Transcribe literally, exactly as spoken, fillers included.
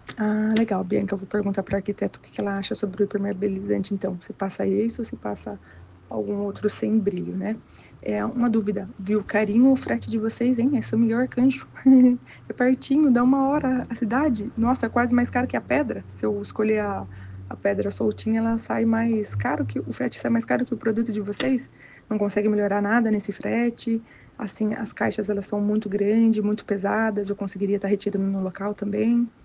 Ah, legal, Bianca, eu vou perguntar para a arquiteta o que que ela acha sobre o impermeabilizante, então, se passa esse ou se passa algum outro sem brilho, né? É uma dúvida, viu? Carinho ou frete de vocês, hein? É São Miguel Arcanjo. É pertinho, dá uma hora a cidade. Nossa, é quase mais caro que a pedra. Se eu escolher a, a pedra soltinha, ela sai mais caro que o frete sai mais caro que o produto de vocês. Não consegue melhorar nada nesse frete. Assim, as caixas elas são muito grandes, muito pesadas. Eu conseguiria estar retirando no local também.